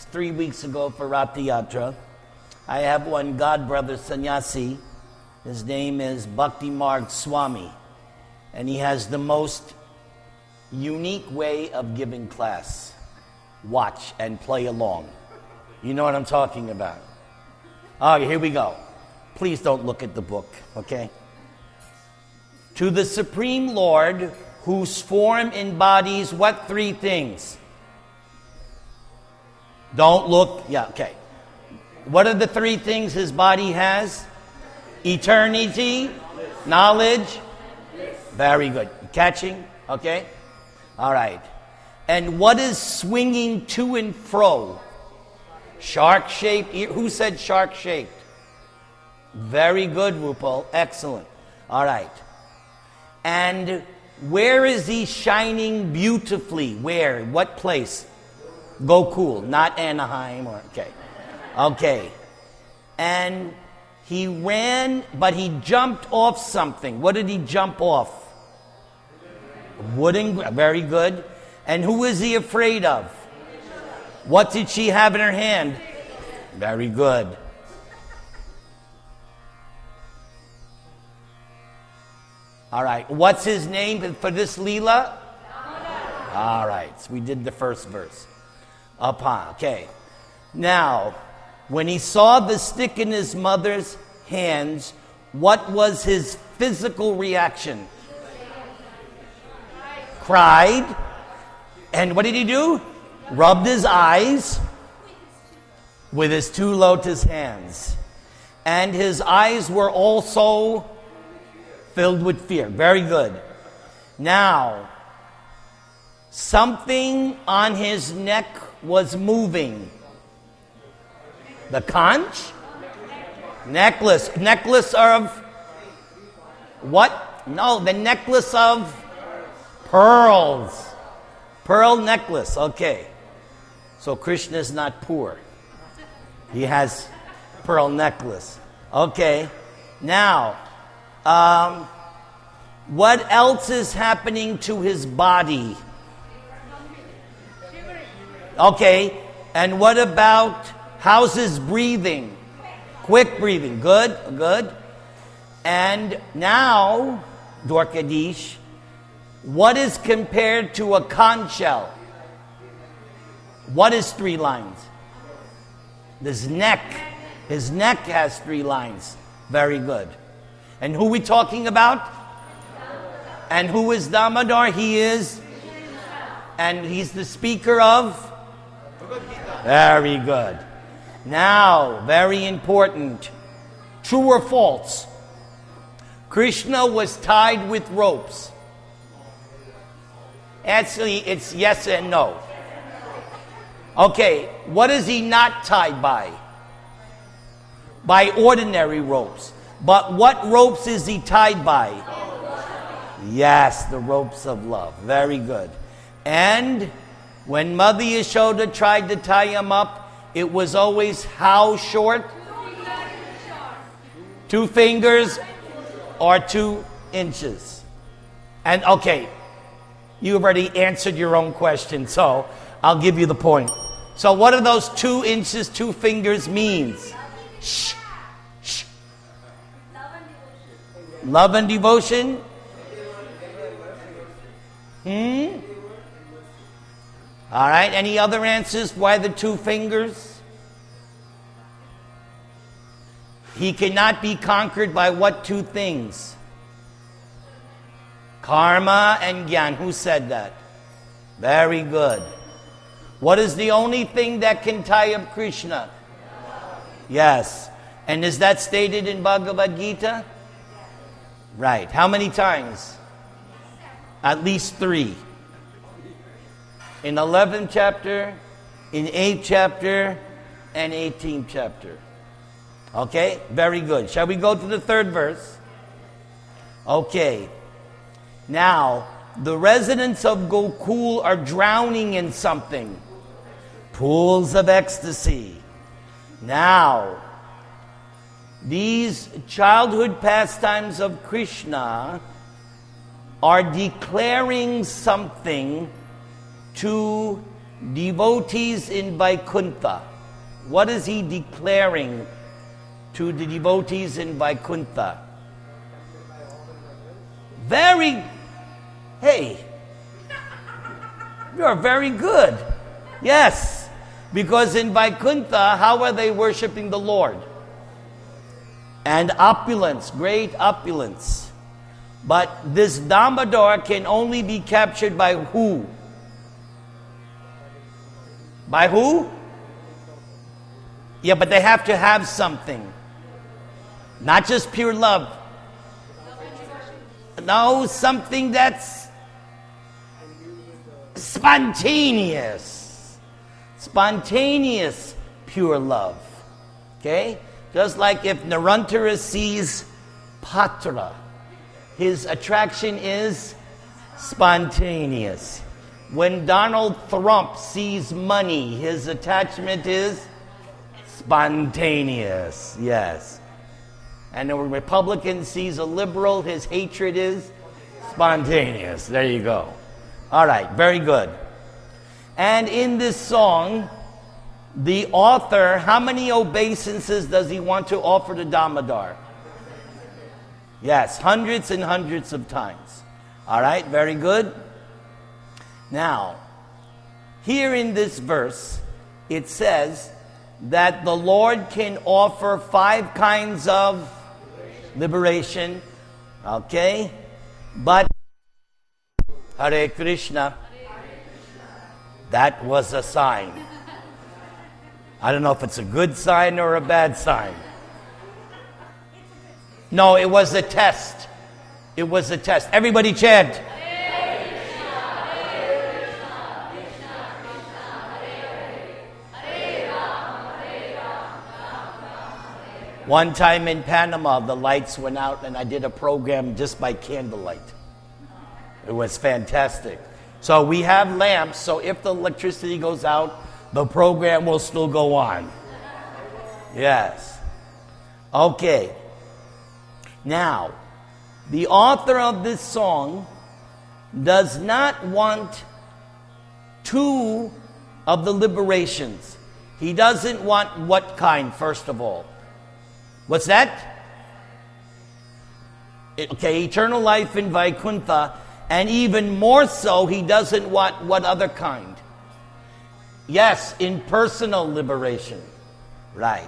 3 weeks ago for Ratha Yatra. I have one godbrother sannyasi. His name is Bhakti Marg Swami. And he has the most unique way of giving class. Watch and play along. You know what I'm talking about. All right, here we go. Please don't look at the book, okay? To the Supreme Lord, whose form embodies what 3 things? Don't look. Yeah, okay. What are the 3 things his body has? Eternity, knowledge. Very good. Catching? Okay. All right. And what is swinging to and fro? Shark-shaped. Who said shark-shaped? Very good, Rupal. Excellent. All right. And where is he shining beautifully? Where? What place? Gokul, not Anaheim. Okay. And he ran, but he jumped off something. What did he jump off? Wooden. Very good. And who is he afraid of? What did she have in her hand? Very good. All right. What's his name for this Leela? All right. So we did the first verse. Okay. Now, when he saw the stick in his mother's hands, what was his physical reaction? Cried. And what did he do? Rubbed his eyes with his 2 lotus hands. And his eyes were also filled with fear. Very good. Now, something on his neck was moving. The conch? Necklace. Necklace of what? No, the necklace of pearls. Pearl necklace. Okay. So Krishna is not poor. He has pearl necklace. Okay. Now, what else is happening to his body? Okay. And what about how's his breathing? Quick breathing. Good. And now, Dwarkadish, what is compared to a conch shell? What is 3 lines? His neck. His neck has 3 lines. Very good. And who we talking about? And who is Damodar? He is? And he's the speaker of? Very good. Now, very important. True or false? Krishna was tied with ropes. Actually, it's yes and no. Okay, what is he not tied by? By ordinary ropes. But what ropes is he tied by? Yes, the ropes of love. Very good. And when Mother Yashoda tried to tie him up, it was always how short? 2 fingers or 2 inches. And okay, you've already answered your own question, so I'll give you the point. So what do those 2 inches, 2 fingers means? Shh. Love and devotion? All right, any other answers? Why the 2 fingers? He cannot be conquered by what 2 things? Karma and Gyan. Who said that? Very good. What is the only thing that can tie up Krishna? Yes. And is that stated in Bhagavad Gita? Right. How many times? At least 3. In 11th chapter, in 8th chapter, and 18th chapter. Okay? Very good. Shall we go to the 3rd verse? Okay. Now, the residents of Gokul are drowning in something. Pools of ecstasy. Now, these childhood pastimes of Krishna are declaring something to devotees in Vaikuntha. What is he declaring to the devotees in Vaikuntha? Hey, you're very good. Yes, because in Vaikuntha, how are they worshiping the Lord? And opulence, great opulence. But this Damodar can only be captured by who? By who? Yeah, but they have to have something. Not just pure love. No, something that's spontaneous. Spontaneous pure love. Okay? Just like if Narantara sees Patra, his attraction is spontaneous. When Donald Trump sees money, his attachment is spontaneous. Yes. And when a Republican sees a liberal, his hatred is spontaneous. There you go. All right, very good. And in this song, the author, how many obeisances does he want to offer to Damodar? Yes, hundreds and hundreds of times. All right, very good. Now, here in this verse, it says that the Lord can offer 5 kinds of liberation. Okay? But, Hare Krishna, that was a sign. I don't know if it's a good sign or a bad sign. No, it was a test. It was a test. Everybody chant. One time in Panama, the lights went out and I did a program just by candlelight. It was fantastic. So we have lamps, so if the electricity goes out, the program will still go on. Yes. Okay. Now, the author of this song does not want 2 of the liberations. He doesn't want what kind, first of all? What's that? Okay, eternal life in Vaikuntha, and even more so, he doesn't want what other kind? Yes, in personal liberation. Right.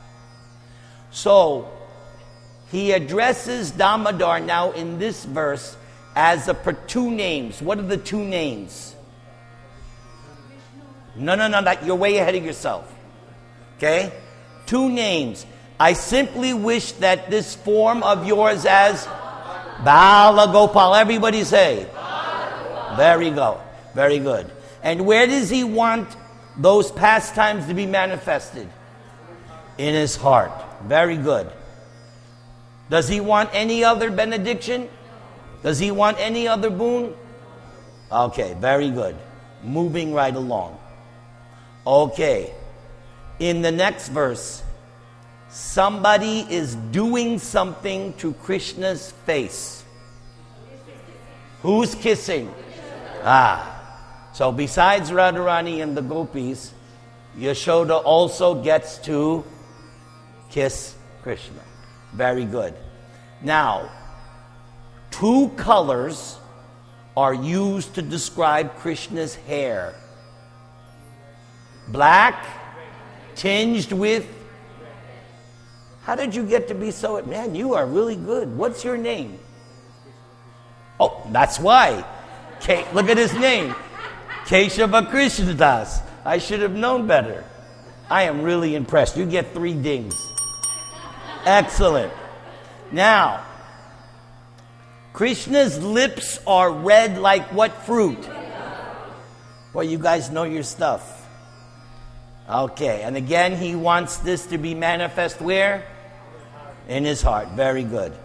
So, he addresses Damodar now in this verse as per 2 names. What are the 2 names? No, you're way ahead of yourself. Okay? 2 names. I simply wish that this form of yours as Bala Gopal. Everybody say. There you go. Very good. And where does he want those pastimes to be manifested? In his heart. Very good. Does he want any other benediction? Does he want any other boon? Okay, very good. Moving right along. Okay. In the next verse, somebody is doing something to Krishna's face. Who's kissing? So besides Radharani and the gopis, Yashoda also gets to kiss Krishna. Very good. Now, 2 colors are used to describe Krishna's hair. Black, tinged with... How did you get to be so... Man, you are really good. What's your name? Oh, that's why. Look at his name. Keshava Krishnadas. I should have known better. I am really impressed. You get 3 dings. Excellent. Now, Krishna's lips are red like what fruit? Well, you guys know your stuff. Okay, and again, he wants this to be manifest where? In his heart. Very good.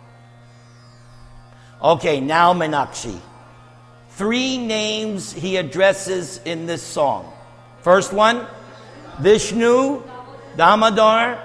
Okay, now Meenakshi. 3 names he addresses in this song. First one, Vishnu, Damodar,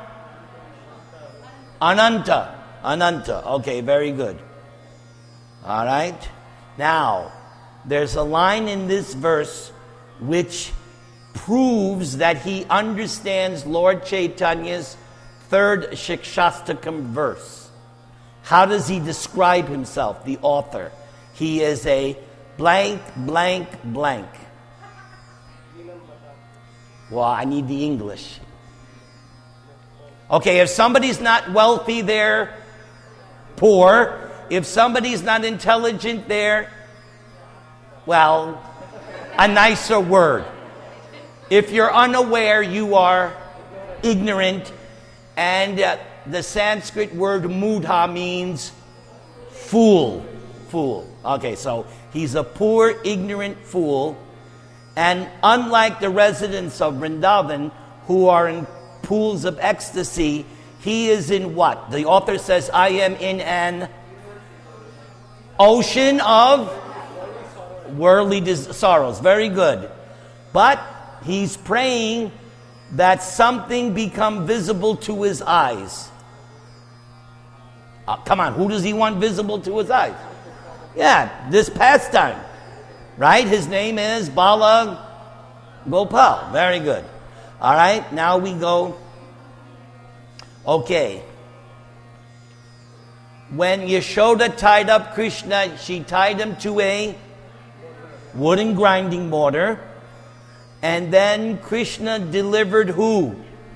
Ananta. Okay, very good. All right. Now, there's a line in this verse which proves that he understands Lord Chaitanya's third Shikshastakam verse. How does he describe himself, the author? He is a blank, blank, blank. Well, I need the English. Okay, if somebody's not wealthy, they're poor. If somebody's not intelligent, they're, well, a nicer word. If you're unaware, you are ignorant. And the Sanskrit word mudha means fool. Fool. Okay, so he's a poor, ignorant fool. And unlike the residents of Vrindavan, who are in pools of ecstasy, he is in what? The author says, I am in an ocean of worldly sorrows. Very good. But he's praying that something become visible to his eyes. Come on, who does he want visible to his eyes? Yeah, this pastime. Right? His name is Bala Gopal. Very good. All right, now we go. Okay. When Yashoda tied up Krishna, she tied him to a wooden grinding mortar. And then Krishna delivered who?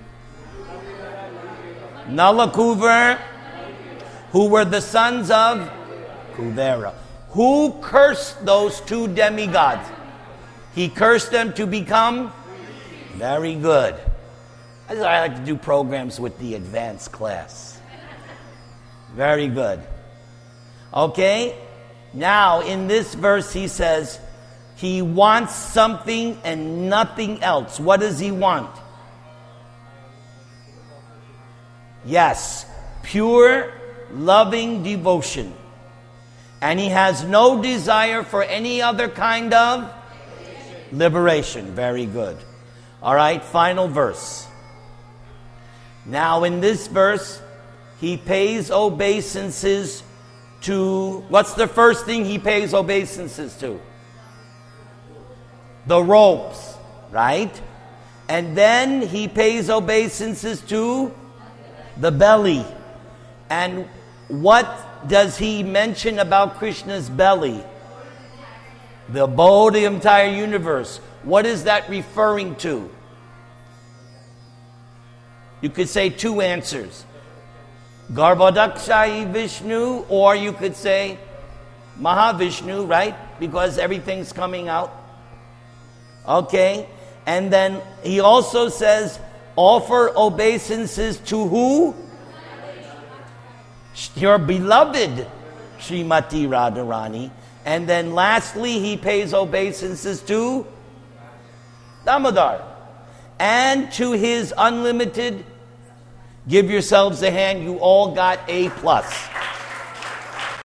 Nalakuvar, who were the sons of Kuvera. Who cursed those two demigods? He cursed them to become very good. I like to do programs with the advanced class. Very good. Okay? Now, in this verse, he says, he wants something and nothing else. What does he want? Yes, pure, loving devotion. And he has no desire for any other kind of liberation. Very good. All right, final verse. Now, in this verse, he pays obeisances to... What's the first thing he pays obeisances to? The ropes, right? And then he pays obeisances to the belly. And what does he mention about Krishna's belly? The bow of the entire universe. What is that referring to? You could say two answers. Garbhodakshai Vishnu, or you could say Mahavishnu, right? Because everything's coming out. Okay? And then he also says, offer obeisances to who? Your beloved Srimati Radharani. And then lastly, he pays obeisances to Damodar. And to his unlimited, give yourselves a hand, you all got A+.